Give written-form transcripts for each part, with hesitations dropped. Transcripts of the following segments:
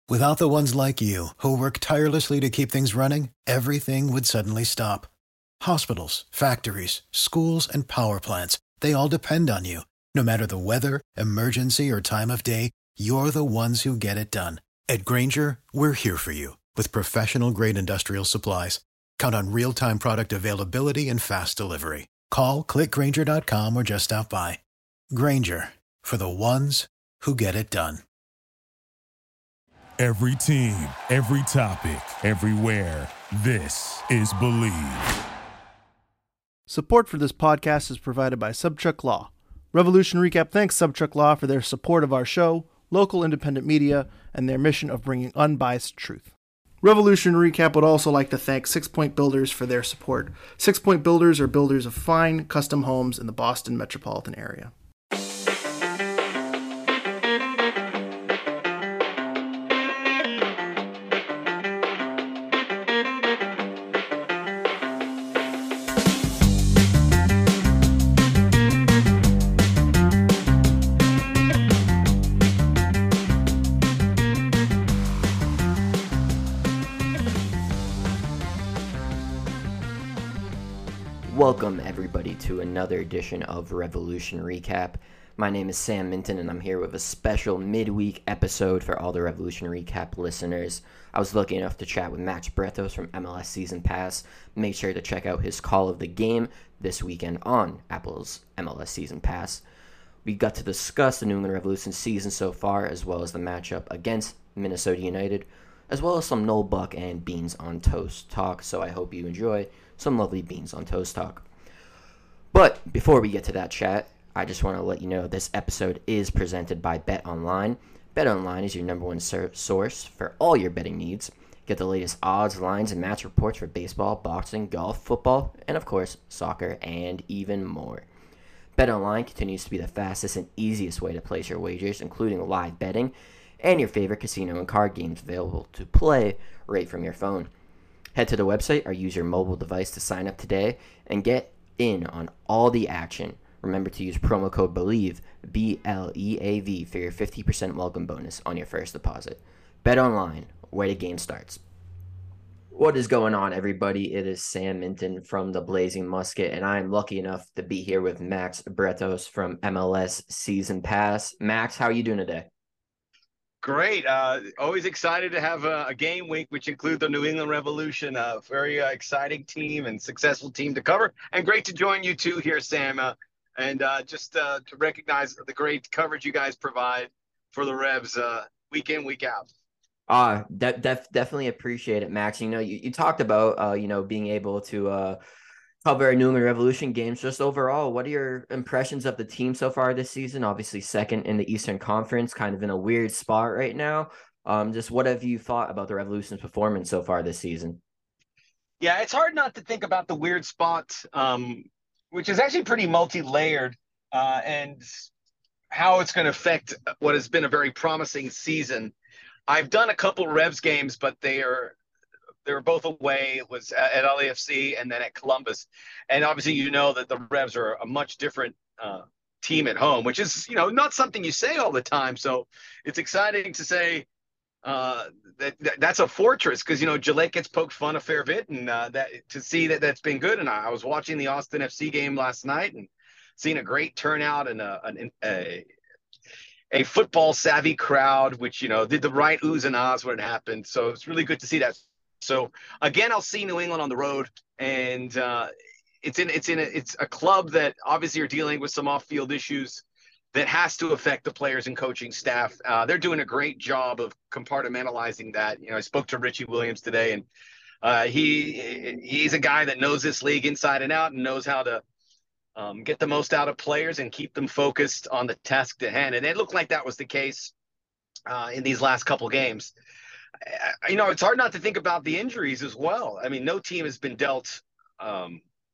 Without the ones like you, who work tirelessly to keep things running, everything would suddenly stop. Hospitals, factories, schools, and power plants, they all depend on you. No matter the weather, emergency, or time of day, you're the ones who get it done. At Grainger, we're here for you with professional-grade industrial supplies. Count on real-time product availability and fast delivery. Call, clickgrainger.com, or just stop by. Grainger, for the ones who get it done. Every team, every topic, everywhere. This is Believe. Support for this podcast is provided by Subchuck Law. Revolution Recap thanks Subchuck Law for their support of our show, local independent media, and their mission of bringing unbiased truth. Revolution Recap would also like to thank 6 Point Builders for their support. 6 Point Builders are builders of fine, custom homes in the Boston metropolitan area. Welcome everybody to another edition of Revolution Recap. My name is Sam Minton and I'm here with a special midweek episode for all the Revolution Recap listeners. I was lucky enough to chat with Max Bretos from MLS Season Pass. Make sure to check out his call of the game this weekend on Apple's MLS Season Pass. We got to discuss the New England Revolution season so far, as well as the matchup against Minnesota United, as well as some Noel Buck and Beans on Toast talk, so I hope you enjoy some lovely Beans on Toast talk. But before we get to that chat, I just want to let you know this episode is presented by BetOnline. BetOnline is your number one source for all your betting needs. Get the latest odds, lines, and match reports for baseball, boxing, golf, football, and of course, soccer, and even more. BetOnline continues to be the fastest and easiest way to place your wagers, including live betting and your favorite casino and card games available to play right from your phone. Head to the website or use your mobile device to sign up today and get in on all the action. Remember to use promo code BELIEVE, B-L-E-A-V, for your 50% welcome bonus on your first deposit. Bet online, where the game starts. What is going on, everybody? It is Sam Minton from the Blazing Musket, and I am lucky enough to be here with Max Bretos from MLS Season Pass. Max, how are you doing today? Great. Always excited to have a game week, which includes the New England Revolution. A very exciting team and successful team to cover. And great to join you too here, Sam. And just to recognize the great coverage you guys provide for the Revs week in, week out. Definitely appreciate it, Max. You know, you talked about, being able to cover New England Revolution games. Just overall, what are your impressions of the team so far this season? Obviously second in the Eastern Conference, kind of in a weird spot right now. Just what have you thought about the Revolution's performance so far this season? Yeah, it's hard not to think about the weird spot, which is actually pretty multi-layered, and how it's going to affect what has been a very promising season. I've done a couple Revs games, but they were both away. It was at LAFC and then at Columbus. And obviously, you know that the Revs are a much different team at home, which is, not something you say all the time. So it's exciting to say that's a fortress because, Gillette gets poked fun a fair bit. And that to see that's been good. And I was watching the Austin FC game last night and seeing a great turnout and a football savvy crowd, which, did the right oohs and ahs when it happened. So it's really good to see that. So again, I'll see New England on the road, and it's a club that obviously are dealing with some off-field issues that has to affect the players and coaching staff. They're doing a great job of compartmentalizing that. I spoke to Richie Williams today, and he's a guy that knows this league inside and out and knows how to get the most out of players and keep them focused on the task at hand. And it looked like that was the case in these last couple games. It's hard not to think about the injuries as well. I mean, no team has been dealt has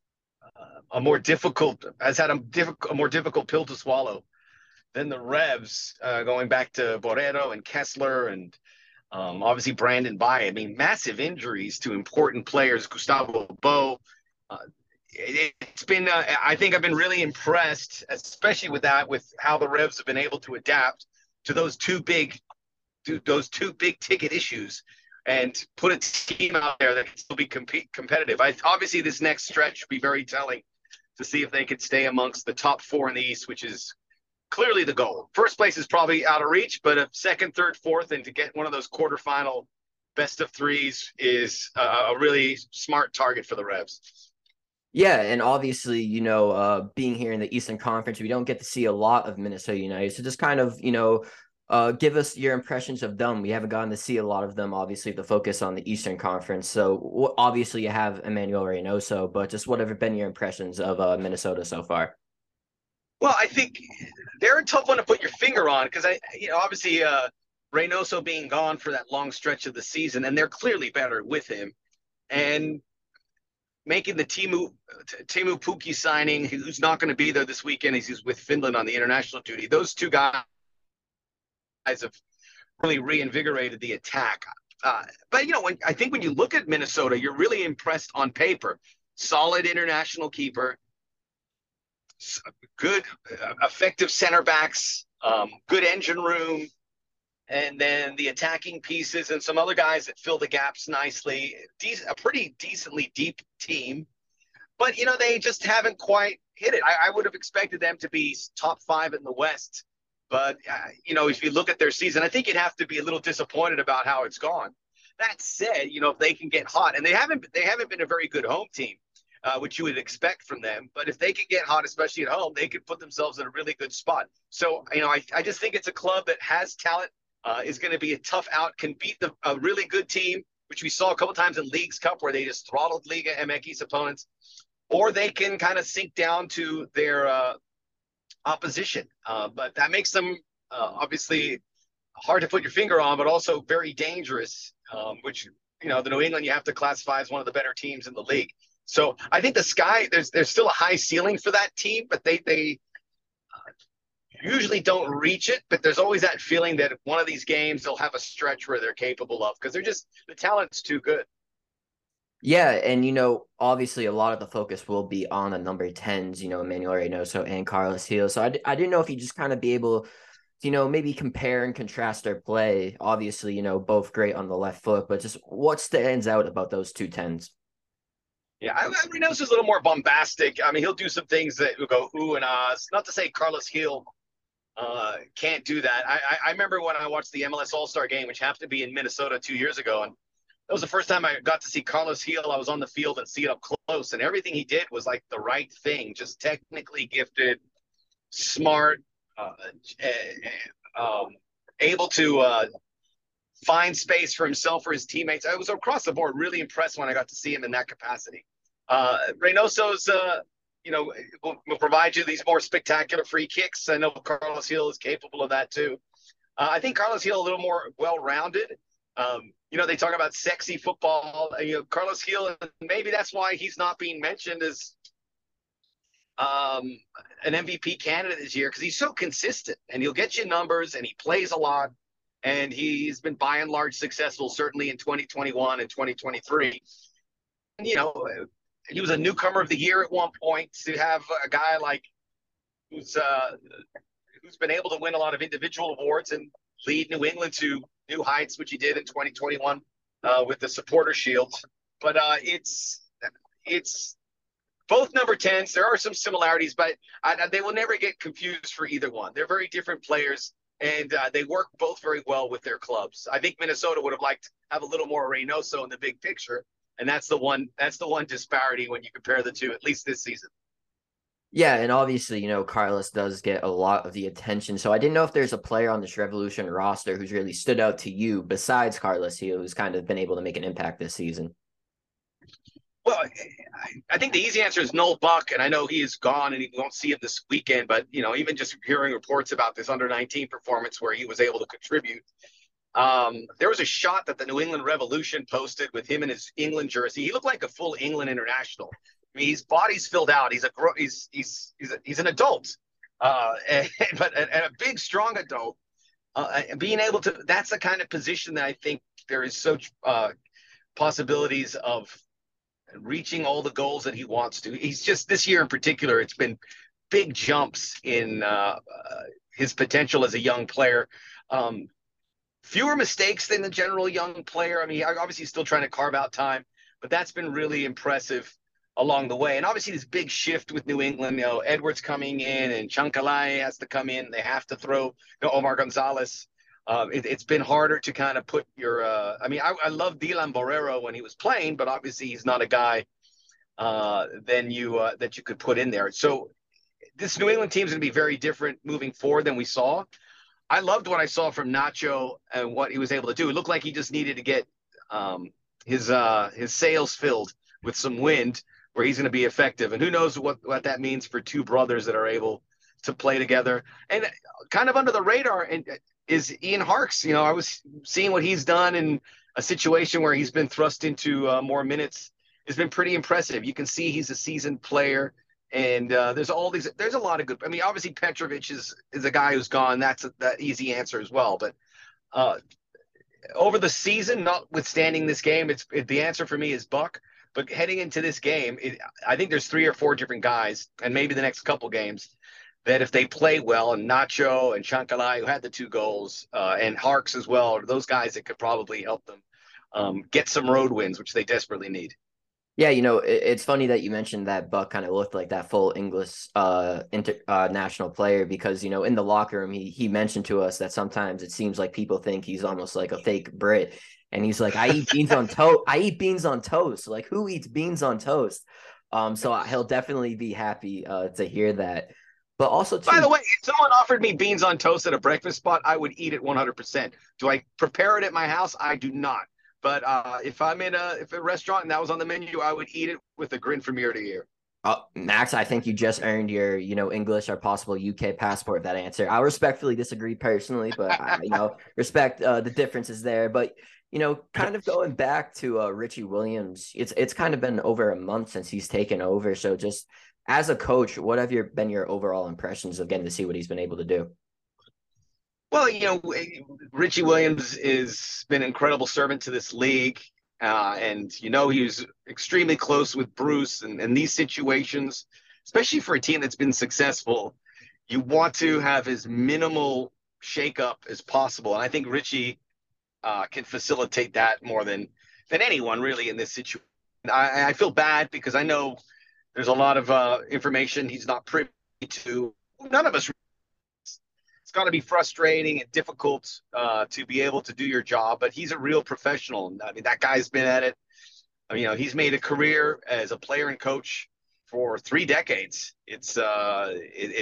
had a more difficult pill to swallow than the Revs, going back to Borrero and Kessler and obviously Brandon Baye. I mean, massive injuries to important players, Gustavo Bo. It's been, I think I've been really impressed, especially with how the Revs have been able to adapt to those two big those two big ticket issues and put a team out there that can still be competitive. Obviously, this next stretch will be very telling to see if they can stay amongst the top four in the East, which is clearly the goal. First place is probably out of reach, but a second, third, fourth, and to get one of those quarterfinal best of threes is a really smart target for the Revs. Yeah, and obviously, being here in the Eastern Conference, we don't get to see a lot of Minnesota United. So just kind of, give us your impressions of them. We haven't gotten to see a lot of them, obviously, the focus on the Eastern Conference. So obviously you have Emmanuel Reynoso, but just what have been your impressions of Minnesota so far? Well, I think they're a tough one to put your finger on because obviously Reynoso being gone for that long stretch of the season, and they're clearly better with him. And making the Teemu Pukki signing, who's not going to be there this weekend, he's with Finland on the international duty. Those two guys have really reinvigorated the attack. But I think when you look at Minnesota, you're really impressed on paper. Solid international keeper, good, effective center backs, good engine room, and then the attacking pieces and some other guys that fill the gaps nicely. A pretty decently deep team, but they just haven't quite hit it. I would have expected them to be top 5 in the West, but if you look at their season, I think you'd have to be a little disappointed about how it's gone. That said, if they can get hot, and they haven't been a very good home team, which you would expect from them. But if they could get hot, especially at home, they could put themselves in a really good spot. So, I just think it's a club that has talent, is going to be a tough out, can beat a really good team, which we saw a couple times in Leagues Cup where they just throttled Liga MX's opponents, or they can kind of sink down to their opposition. But that makes them obviously hard to put your finger on, but also very dangerous, which, the New England you have to classify as one of the better teams in the league. So I think there's still a high ceiling for that team, but they usually don't reach it. But there's always that feeling that one of these games they'll have a stretch where they're capable of, because the talent's too good. Yeah, and obviously a lot of the focus will be on the number 10s, Emmanuel Reynoso and Carlos Gil. So I didn't know if you just kind of be able to, maybe compare and contrast their play. Obviously, both great on the left foot, but just what stands out about those two 10s? Yeah, Reynoso's a little more bombastic. I mean, he'll do some things that will go ooh and ahs. Not to say Carlos Gil can't do that. I remember when I watched the MLS All-Star game, which happened to be in Minnesota 2 years ago, and that was the first time I got to see Carlos Gil. I was on the field and see it up close, and everything he did was like the right thing. Just technically gifted, smart, able to find space for himself or his teammates. I was across the board really impressed when I got to see him in that capacity. Reynoso's, will provide you these more spectacular free kicks. I know Carlos Gil is capable of that too. I think Carlos Gil a little more well-rounded. They talk about sexy football. Carlos Gil, maybe that's why he's not being mentioned as an MVP candidate this year, because he's so consistent and he'll get you numbers and he plays a lot. And he's been by and large successful, certainly in 2021 and 2023. And, he was a newcomer of the year at one point. To have a guy like who's been able to win a lot of individual awards and lead New England to new heights, which he did in 2021 with the Supporter Shield. But it's both number 10s. There are some similarities, but they will never get confused for either one. They're very different players. And they work both very well with their clubs. I think Minnesota would have liked to have a little more Reynoso in the big picture, and that's the one disparity when you compare the two, at least this season. Yeah, and obviously, Carlos does get a lot of the attention. So I didn't know if there's a player on this Revolution roster who's really stood out to you besides Carlos Gil, who's kind of been able to make an impact this season. Well, I think the easy answer is Noel Buck, and I know he is gone and he won't see him this weekend, but, even just hearing reports about this under-19 performance where he was able to contribute. There was a shot that the New England Revolution posted with him in his England jersey. He looked like a full England international. I mean, his body's filled out. He's an adult, but a big, strong adult. Being able to, that's the kind of position that I think there is such possibilities of reaching all the goals that he wants to. He's just, this year in particular, it's been big jumps in his potential as a young player. fewer mistakes than the general young player. I mean, obviously he's still trying to carve out time, but that's been really impressive along the way. And obviously this big shift with New England, Edwards coming in and Chancalay has to come in. They have to throw Omar Gonzalez. It's been harder to kind of put your I love Dylan Borrero when he was playing, but obviously he's not a guy that you could put in there. So this New England team is going to be very different moving forward than we saw. I loved what I saw from Nacho and what he was able to do. It looked like he just needed to get his sails filled with some wind where he's going to be effective. And who knows what that means for two brothers that are able to play together. And kind of under the radar is Ian Harkes. I was seeing what he's done in a situation where he's been thrust into more minutes. It's been pretty impressive. You can see he's a seasoned player. And there's a lot of good. I mean, obviously Petrovic is a guy who's gone. That's that easy answer as well. But over the season, notwithstanding this game, the answer for me is Buck. But heading into this game, I think there's 3 or 4 different guys, and maybe the next couple games, that if they play well, and Nacho and Chancalay, who had the 2 goals, and Harkes as well, are those guys that could probably help them get some road wins, which they desperately need. Yeah, it's funny that you mentioned that Buck kind of looked like that full English national player because, in the locker room, he mentioned to us that sometimes it seems like people think he's almost like a fake Brit. And he's like, I eat beans on toast. I eat beans on toast. Like, who eats beans on toast? So he'll definitely be happy to hear that. But also, by the way, if someone offered me beans on toast at a breakfast spot, I would eat it 100%. Do I prepare it at my house? I do not. But if I'm in a restaurant and that was on the menu, I would eat it with a grin from ear to ear. Max, I think you just earned your, English or possible UK passport with that answer. I respectfully disagree personally, but I respect the differences there. But, kind of going back to Richie Williams, it's kind of been over a month since he's taken over. So just as a coach, what have been your overall impressions of getting to see what he's been able to do? Well, Richie Williams has been an incredible servant to this league. And, he was extremely close with Bruce and these situations, especially for a team that's been successful. You want to have as minimal shakeup as possible. And I think Richie can facilitate that more than anyone really in this situation. I feel bad because I know there's a lot of information he's not privy to. None of us. It's got to be frustrating and difficult to be able to do your job, but he's a real professional. I mean, that guy's been at it. He's made a career as a player and coach for 3 decades. It's a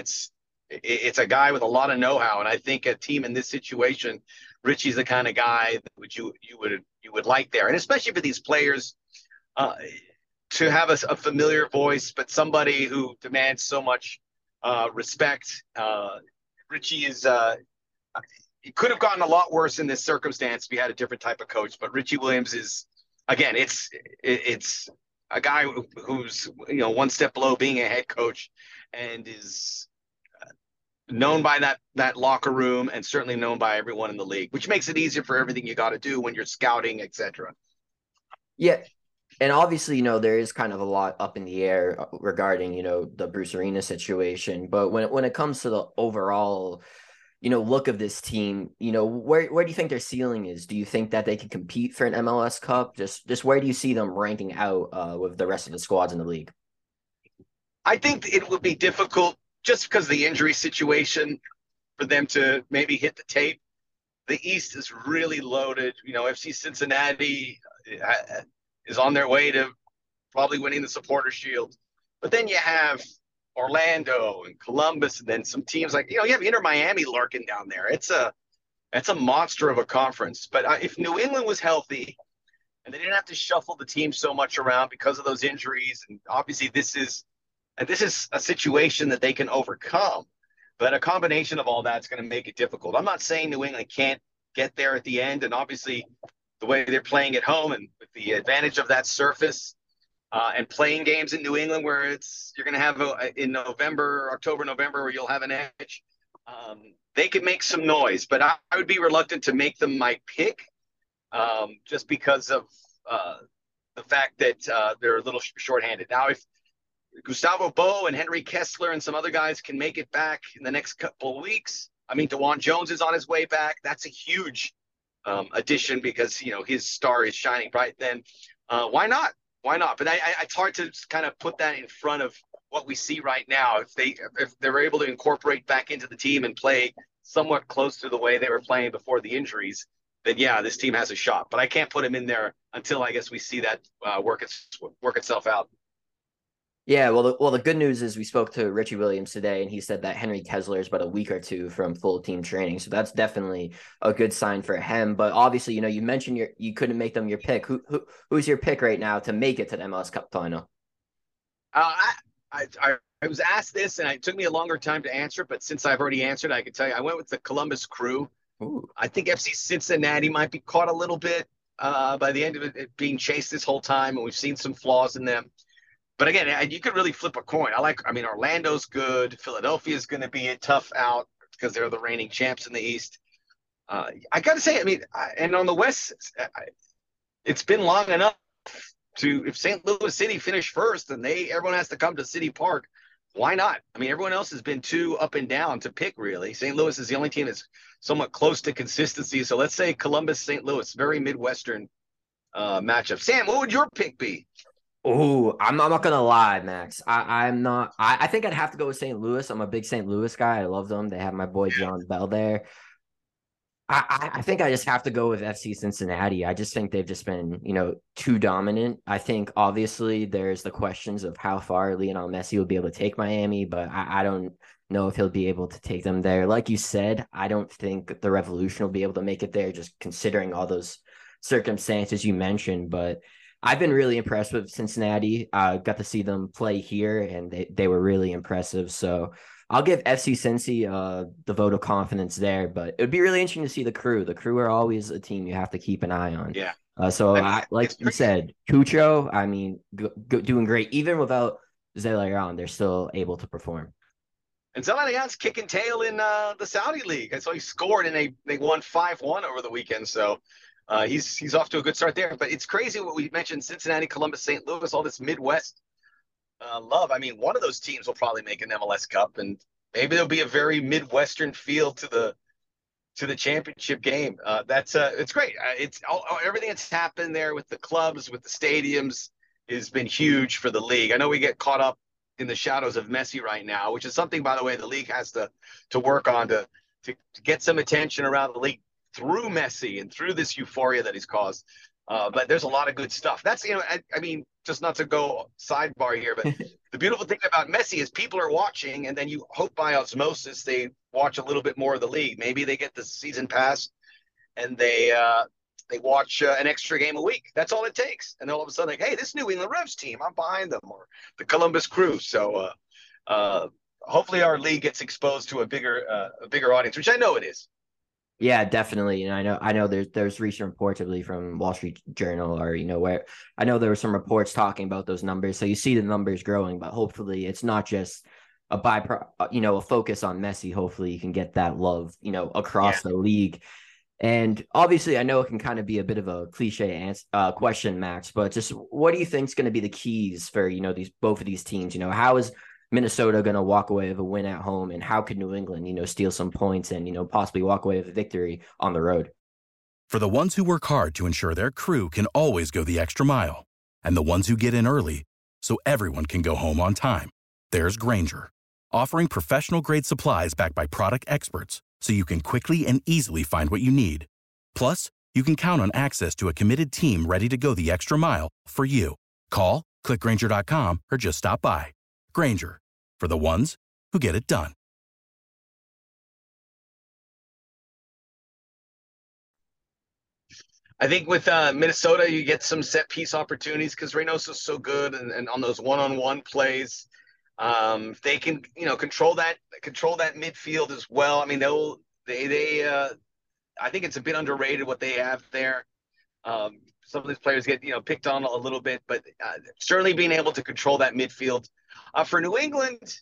guy with a lot of know-how, and I think a team in this situation, Richie's the kind of guy that you would like there, and especially for these players to have a familiar voice, but somebody who demands so much respect. Richie is it could have gotten a lot worse in this circumstance if he had a different type of coach, but Richie Williams is, again, it's a guy who's one step below being a head coach and is known by that locker room and certainly known by everyone in the league, which makes it easier for everything you got to do when you're scouting, etc. Yeah. And obviously, there is kind of a lot up in the air regarding, the Bruce Arena situation. But when it comes to the overall, look of this team, where do you think their ceiling is? Do you think that they can compete for an MLS Cup? Just where do you see them ranking out with the rest of the squads in the league? I think it would be difficult just because of the injury situation for them to maybe hit the tape. The East is really loaded. FC Cincinnati is on their way to probably winning the Supporters Shield. But then you have Orlando and Columbus, and then some teams like, you have Inter Miami lurking down there. It's a monster of a conference. But if New England was healthy and they didn't have to shuffle the team so much around because of those injuries, and obviously this is a situation that they can overcome, but a combination of all that's going to make it difficult. I'm not saying New England can't get there at the end, and obviously the way they're playing at home and with the advantage of that surface and playing games in New England where you're going to have in October, November, where you'll have an edge, they could make some noise. But I would be reluctant to make them my pick just because of the fact that they're a little shorthanded. Now, if Gustavo Bo and Henry Kessler and some other guys can make it back in the next couple of weeks, DeJuan Jones is on his way back. That's a huge addition because his star is shining bright, then why not? Why not? But it's hard to kind of put that in front of what we see right now. If they're able to incorporate back into the team and play somewhat close to the way they were playing before the injuries, then yeah, this team has a shot. But I can't put him in there until I guess we see that work itself out. Yeah, well, the good news is we spoke to Richie Williams today, and he said that Henry Kessler is about a week or two from full team training, so that's definitely a good sign for him. But obviously, you mentioned you couldn't make them your pick. Who's your pick right now to make it to the MLS Cup final? I was asked this, and it took me a longer time to answer, but since I've already answered, I can tell you I went with the Columbus Crew. Ooh. I think FC Cincinnati might be caught a little bit by the end of it being chased this whole time, and we've seen some flaws in them. But again, you could really flip a coin. Orlando's good. Philadelphia's going to be a tough out because they're the reigning champs in the East. I got to say, and on the West, it's been long enough if St. Louis City finish first, then everyone has to come to City Park. Why not? Everyone else has been too up and down to pick, really. St. Louis is the only team that's somewhat close to consistency. So let's say Columbus, St. Louis, very Midwestern matchup. Sam, what would your pick be? Oh, I'm not gonna lie, Max. I'm not. I think I'd have to go with St. Louis. I'm a big St. Louis guy. I love them. They have my boy John Bell there. I think I just have to go with FC Cincinnati. I just think they've just been, too dominant. I think obviously there's the questions of how far Lionel Messi will be able to take Miami, but I don't know if he'll be able to take them there. Like you said, I don't think the Revolution will be able to make it there, just considering all those circumstances you mentioned. But I've been really impressed with Cincinnati. Got to see them play here, and they were really impressive. So I'll give FC Cincy the vote of confidence there. But it would be really interesting to see the Crew. The Crew are always a team you have to keep an eye on. Yeah. Like you said, Cucho, doing great. Even without Zelarayán, they're still able to perform. And Zelarayán's kicking tail in the Saudi League. I saw he scored, and they won 5-1 over the weekend. So he's off to a good start there. But it's crazy what we mentioned: Cincinnati, Columbus, St. Louis, all this Midwest love. One of those teams will probably make an MLS Cup, and maybe there'll be a very Midwestern feel to the championship game. It's great. Everything that's happened there with the clubs, with the stadiums, has been huge for the league. I know we get caught up in the shadows of Messi right now, which is something, by the way, the league has to work on to get some attention around the league through Messi and through this euphoria that he's caused. But there's a lot of good stuff. That's, just not to go sidebar here, but the beautiful thing about Messi is people are watching, and then you hope by osmosis they watch a little bit more of the league. Maybe they get the season pass and they watch an extra game a week. That's all it takes. And all of a sudden, hey, this New England Revs team, I'm behind them, or the Columbus Crew. So hopefully our league gets exposed to a bigger audience, which I know it is. Yeah, definitely. And I know there's recent reports, I believe, from Wall Street Journal, or where I know there were some reports talking about those numbers. So you see the numbers growing, but hopefully it's not just a a focus on Messi. Hopefully you can get that love, across the league. And obviously, I know it can kind of be a bit of a cliche question, Max, but just what do you think is going to be the keys for both of these teams? How is Minnesota going to walk away with a win at home, and how could New England, steal some points and, possibly walk away with a victory on the road? For the ones who work hard to ensure their crew can always go the extra mile, and the ones who get in early so everyone can go home on time, there's Grainger, offering professional-grade supplies backed by product experts so you can quickly and easily find what you need. Plus, you can count on access to a committed team ready to go the extra mile for you. Call, click Grainger.com, or just stop by. Grainger, for the ones who get it done. I think with Minnesota, you get some set piece opportunities because Reynoso's so good, and on those one-on-one plays, they can control that midfield as well. I think it's a bit underrated what they have there. Some of these players get picked on a little bit, but certainly being able to control that midfield. For New England,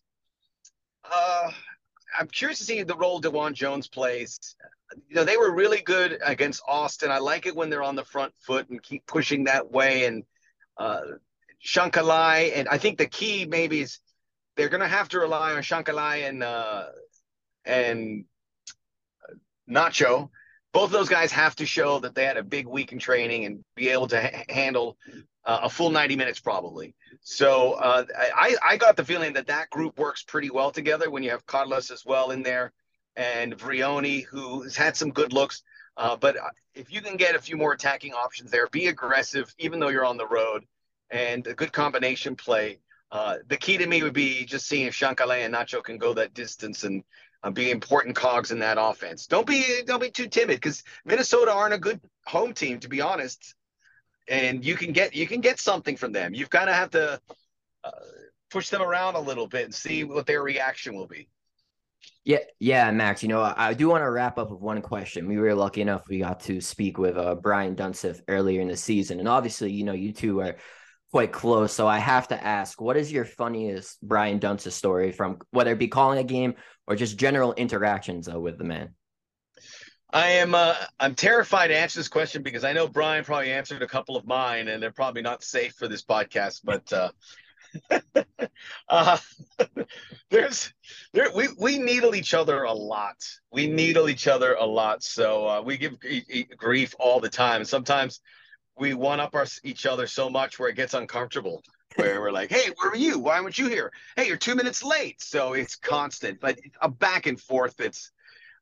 I'm curious to see the role DeJuan Jones plays. They were really good against Austin. I like it when they're on the front foot and keep pushing that way. And Shankalai, and I think the key maybe is they're going to have to rely on Shankalai and Nacho both of those guys have to show that they had a big week in training and be able to handle a full 90 minutes probably. So I got the feeling that group works pretty well together when you have Carlos as well in there and Vrioni, who has had some good looks. But if you can get a few more attacking options there, be aggressive, even though you're on the road, and a good combination play. The key to me would be just seeing if Chancalay and Nacho can go that distance and be important cogs in that offense. Don't be too timid, because Minnesota aren't a good home team, to be honest. And you can get something from them. You've got to have to push them around a little bit and see what their reaction will be. Yeah, Max, I do want to wrap up with one question. We were lucky enough we got to speak with Brian Dunseth earlier in the season. And obviously, you two are quite close. So I have to ask, what is your funniest Brian Dunseth story from, whether it be calling a game or just general interactions with the man? I'm terrified to answer this question because I know Brian probably answered a couple of mine and they're probably not safe for this podcast, but we needle each other a lot. So we give grief all the time. Sometimes we one up each other so much where it gets uncomfortable, where we're like, hey, where were you? Why weren't you here? Hey, you're 2 minutes late. So it's constant, but a back and forth that's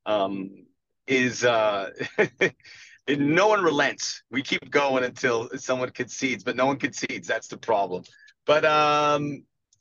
no one relents. We keep going until someone concedes, but no one concedes. That's the problem. But I'll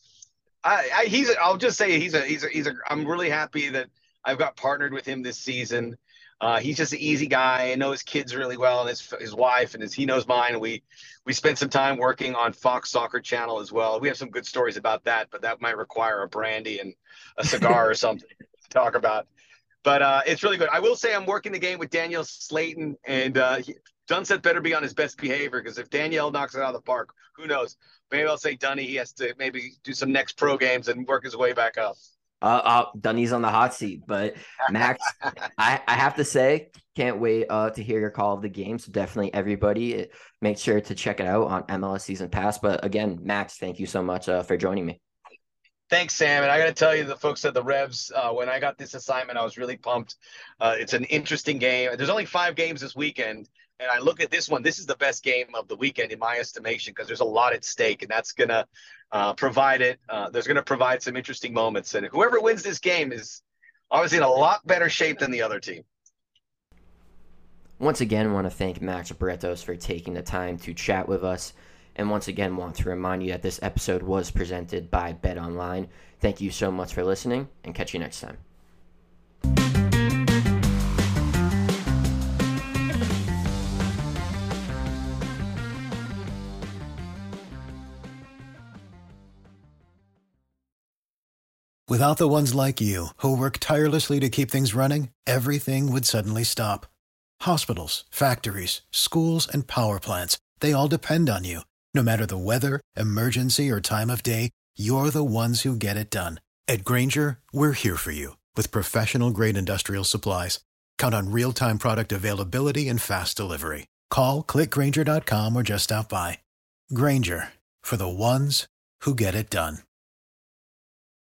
just say I'm really happy that I've got partnered with him this season. He's just an easy guy. I know his kids really well, and his wife, and he knows mine. And we spent some time working on Fox Soccer Channel as well. We have some good stories about that, but that might require a brandy and a cigar or something to talk about. But it's really good. I will say I'm working the game with Daniel Slayton, and Dunseth better be on his best behavior, because if Danielle knocks it out of the park, who knows? Maybe I'll say Dunny, he has to maybe do some next pro games and work his way back up. Dunny's on the hot seat. But Max, I have to say, can't wait to hear your call of the game. So definitely everybody make sure to check it out on MLS Season Pass. But again, Max, thank you so much for joining me. Thanks, Sam. And I got to tell you, the folks at the Revs, when I got this assignment, I was really pumped. It's an interesting game. There's only 5 games this weekend. And I look at this one. This is the best game of the weekend in my estimation, because there's a lot at stake, and that's going to provide it. There's going to provide some interesting moments. And whoever wins this game is obviously in a lot better shape than the other team. Once again, I want to thank Max Bretos for taking the time to chat with us. And once again, want to remind you that this episode was presented by BetOnline. Thank you so much for listening, and catch you next time. Without the ones like you, who work tirelessly to keep things running, everything would suddenly stop. Hospitals, factories, schools, and power plants, they all depend on you. No matter the weather, emergency, or time of day, you're the ones who get it done. At Grainger, we're here for you with professional-grade industrial supplies. Count on real-time product availability and fast delivery. Call, click Grainger.com, or just stop by. Grainger, for the ones who get it done.